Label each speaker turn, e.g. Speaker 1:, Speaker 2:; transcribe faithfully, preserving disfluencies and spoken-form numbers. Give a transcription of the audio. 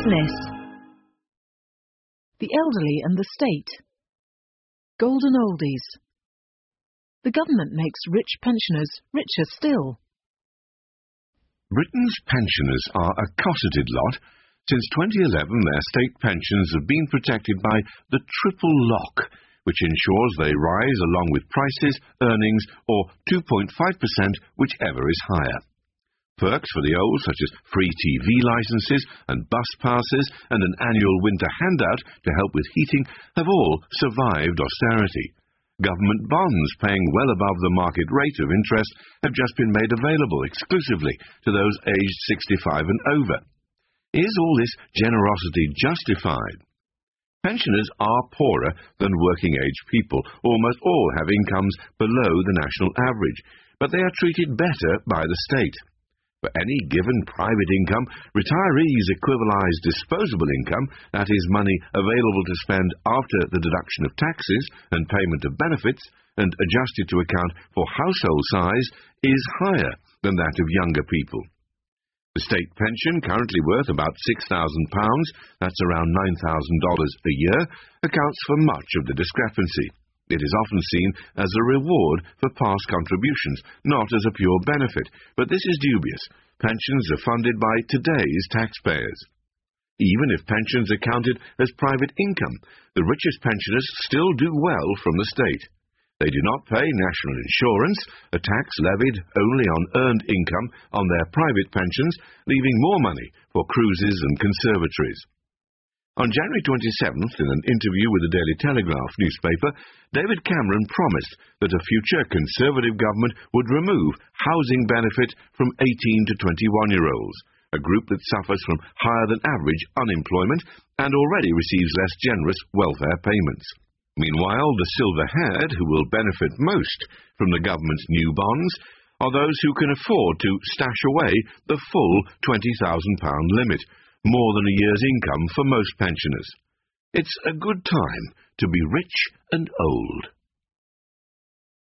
Speaker 1: Business. The elderly and the state. Golden oldies. The government makes rich pensioners richer still.
Speaker 2: Britain's pensioners are a cosseted lot. Since twenty eleven, their state pensions have been protected by the triple lock, which ensures they rise along with prices, earnings, or two point five percent, whichever is higher. Perks for the old, such as free T V licenses and bus passes and an annual winter handout to help with heating, have all survived austerity. Government bonds paying well above the market rate of interest have just been made available exclusively to those aged sixty-five and over. Is all this generosity justified? Pensioners are poorer than working-age people. Almost all have incomes below the national average, but they are treated better by the state. For any given private income, retirees equivalize disposable income, that is, money available to spend after the deduction of taxes and payment of benefits, and adjusted to account for household size, is higher than that of younger people. The state pension, currently worth about six thousand pounds, that's around nine thousand dollars a year, accounts for much of the discrepancy. It is often seen as a reward for past contributions, not as a pure benefit, but this is dubious. Pensions are funded by today's taxpayers. Even if pensions are counted as private income, the richest pensioners still do well from the state. They do not pay national insurance, a tax levied only on earned income on their private pensions, leaving more money for cruises and conservatories. On January twenty-seventh, in an interview with the Daily Telegraph newspaper, David Cameron promised that a future Conservative government would remove housing benefit from eighteen to twenty-one-year-olds, a group that suffers from higher-than-average unemployment and already receives less generous welfare payments. Meanwhile, the silver-haired, who will benefit most from the government's new bonds, are those who can afford to stash away the full twenty thousand pound limit, more than a year's income for most pensioners. It's a good time to be rich and old.